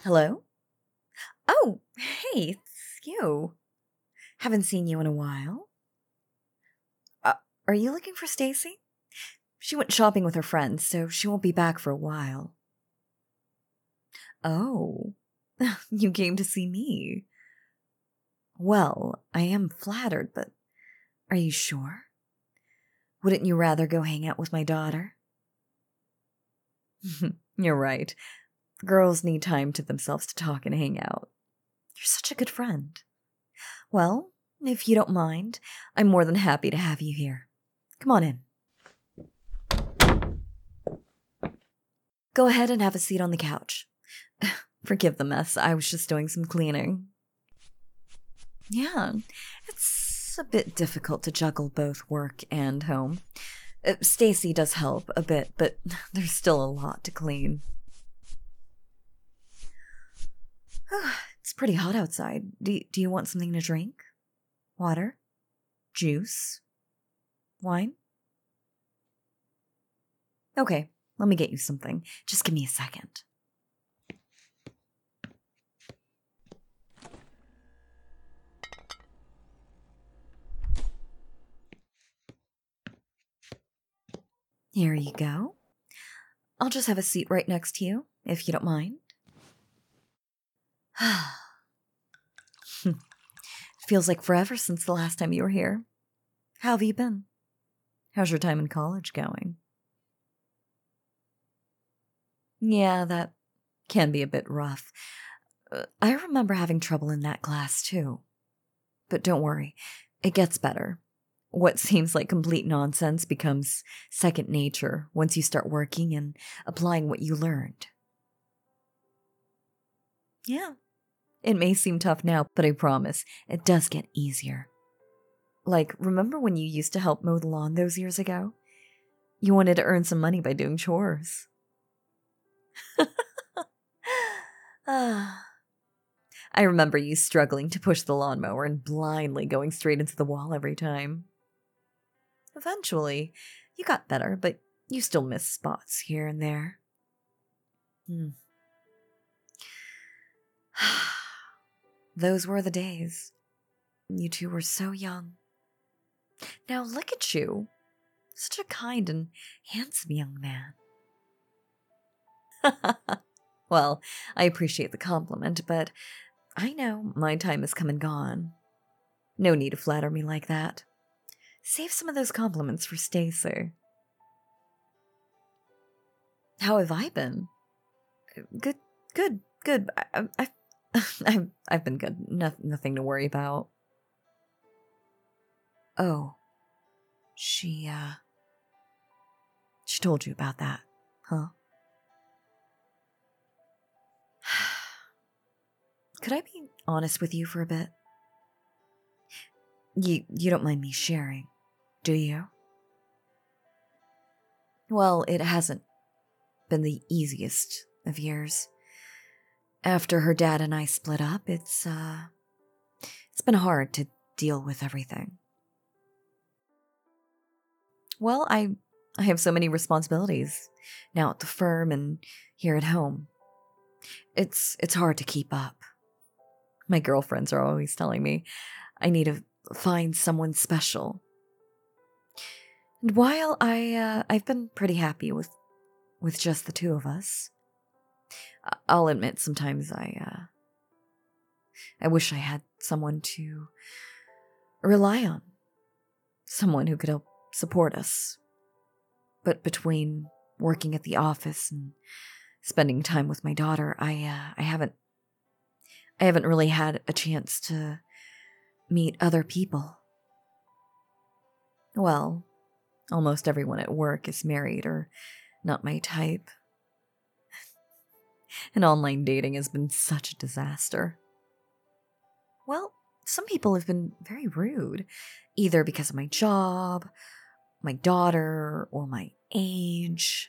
Hello? Oh, hey, it's you. Haven't seen you in a while. Uh, are you looking for Stacy? She went shopping with her friends, so she won't be back for a while. Oh, you came to see me. Well, I am flattered, but are you sure? Wouldn't you rather go hang out with my daughter? You're right. Girls need time to themselves to talk and hang out. You're such a good friend. Well, if you don't mind, I'm more than happy to have you here. Come on in. Go ahead and have a seat on the couch. Forgive the mess, I was just doing some cleaning. Yeah, it's a bit difficult to juggle both work and home. Stacy does help a bit, but there's still a lot to clean. It's pretty hot outside. Do you want something to drink? Water? Juice? Wine? Okay, let me get you something. Just give me a second. Here you go. I'll just have a seat right next to you, if you don't mind. Feels like forever since the last time you were here. How have you been? How's your time in college going? Yeah, that can be a bit rough. I remember having trouble in that class too. But don't worry, it gets better. What seems like complete nonsense becomes second nature once you start working and applying what you learned. Yeah, it may seem tough now, but I promise, it does get easier. Like, remember when you used to help mow the lawn those years ago? You wanted to earn some money by doing chores. I remember you struggling to push the lawnmower and blindly going straight into the wall every time. Eventually, you got better, but you still missed spots here and there. Those were the days. You two were so young. Now look at you. Such a kind and handsome young man. Well, I appreciate the compliment, but I know my time has come and gone. No need to flatter me like that. Save some of those compliments for Stacy. How have I been? Good, good, good. I've been good. Nothing to worry about. Oh, she told you about that, huh? Could I be honest with you for a bit? You don't mind me sharing, do you? Well, it hasn't been the easiest of years. After her dad and I split up, it's been hard to deal with everything. Well, I have so many responsibilities now at the firm and here at home. It's hard to keep up. My girlfriends are always telling me I need to find someone special. And while I've been pretty happy with just the two of us, I'll admit sometimes I wish I had someone to rely on, someone who could help support us. But between working at the office and spending time with my daughter, I haven't really had a chance to meet other people. Well, almost everyone at work is married or not my type. And online dating has been such a disaster. Well, some people have been very rude, either because of my job, my daughter, or my age.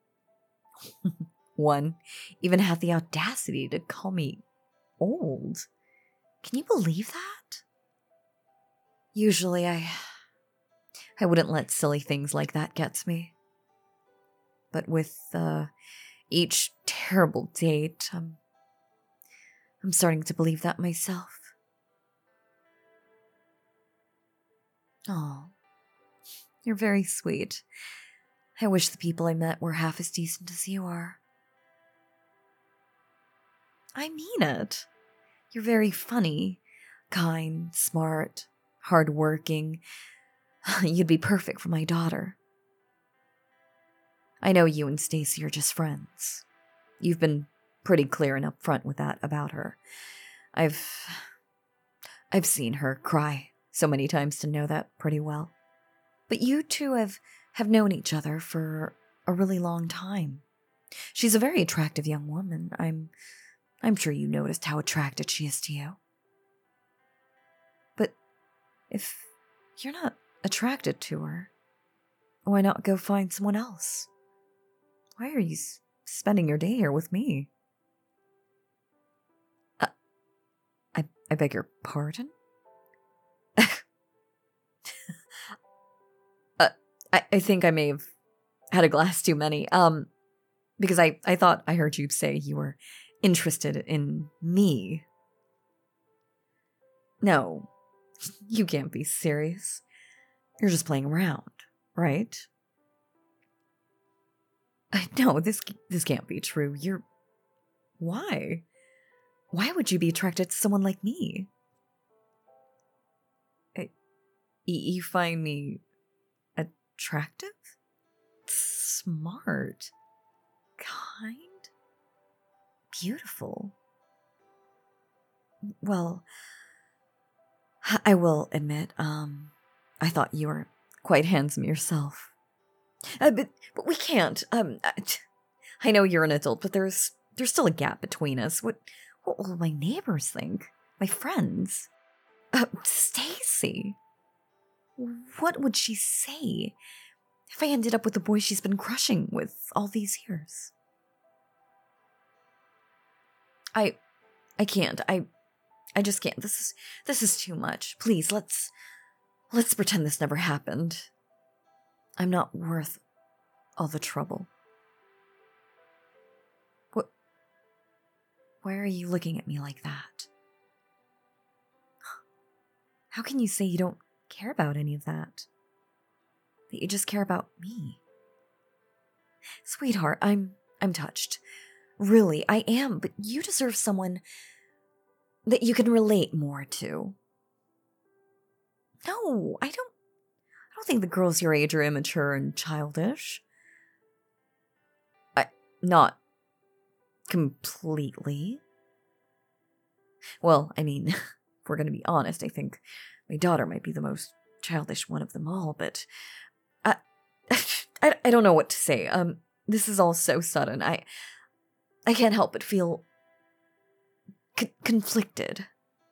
One even had the audacity to call me old. Can you believe that? Usually I wouldn't let silly things like that get to me. But with each terrible date, I'm starting to believe that myself. Oh, you're very sweet. I wish the people I met were half as decent as you are. I mean it. You're very funny, kind, smart, hardworking. You'd be perfect for my daughter. I know you and Stacy are just friends. You've been pretty clear and upfront with that about her. I've seen her cry so many times to know that pretty well. But you two have known each other for a really long time. She's a very attractive young woman. I'm sure you noticed how attracted she is to you. But if you're not attracted to her, why not go find someone else? Why are you spending your day here with me? I beg your pardon? I think I may have had a glass too many. Because I thought I heard you say you were interested in me. No, you can't be serious. You're just playing around, right? No, this can't be true. Why? Why would you be attracted to someone like me? You find me attractive? Smart? Kind? Beautiful? Well, I will admit, I thought you were quite handsome yourself. But we can't, I know you're an adult, but there's still a gap between us. What will my neighbors think? My friends? Stacy. What would she say if I ended up with the boy she's been crushing with all these years? I can't. I just can't. This is too much. Please, let's pretend this never happened. I'm not worth all the trouble. What? Why are you looking at me like that? How can you say you don't care about any of that? That you just care about me? Sweetheart, I'm touched. Really, I am, but you deserve someone that you can relate more to. No, I don't think the girls your age are immature and childish. Not completely. Well, I mean, if we're going to be honest, I think my daughter might be the most childish one of them all, but I don't know what to say. This is all so sudden. I can't help but feel conflicted.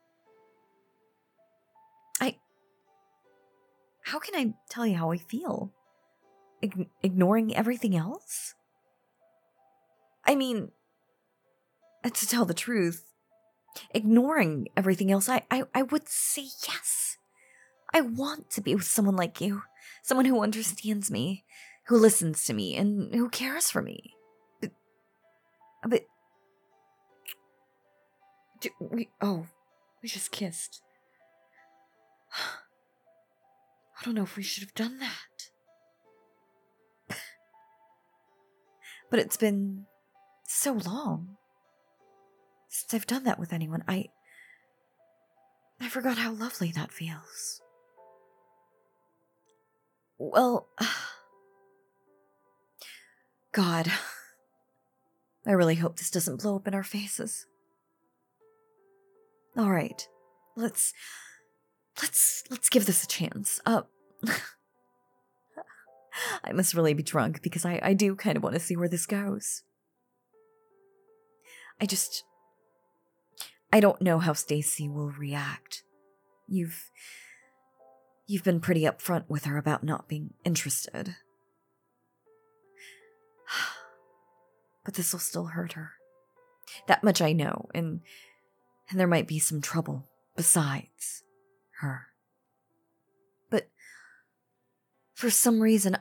How can I tell you how I feel? Ignoring everything else? I mean, to tell the truth, ignoring everything else, I would say yes. I want to be with someone like you. Someone who understands me, who listens to me, and who cares for me. But we just kissed. I don't know if we should have done that. But it's been so long since I've done that with anyone. I forgot how lovely that feels. Well, God, I really hope this doesn't blow up in our faces. All right, let's give this a chance. I must really be drunk because I do kind of want to see where this goes. I don't know how Stacy will react. You've been pretty upfront with her about not being interested. But this will still hurt her. That much I know, and there might be some trouble besides her. But for some reason,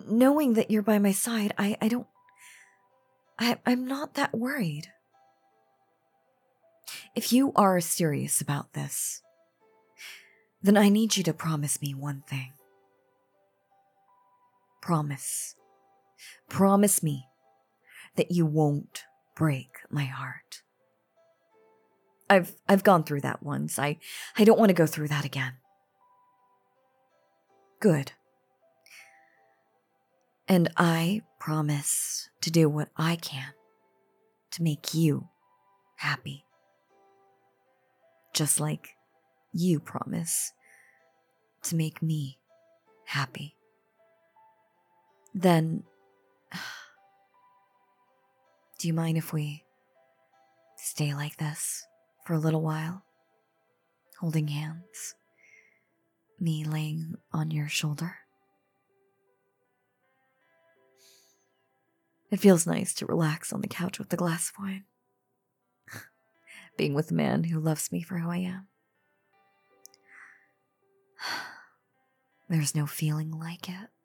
knowing that you're by my side, I'm not that worried. If you are serious about this, then I need you to promise me one thing. Promise. Promise me that you won't break my heart. I've gone through that once. I don't want to go through that again. Good. And I promise to do what I can to make you happy. Just like you promise to make me happy. Then, do you mind if we stay like this for a little while? Holding hands, me laying on your shoulder. It feels nice to relax on the couch with a glass of wine. Being with a man who loves me for who I am. There's no feeling like it.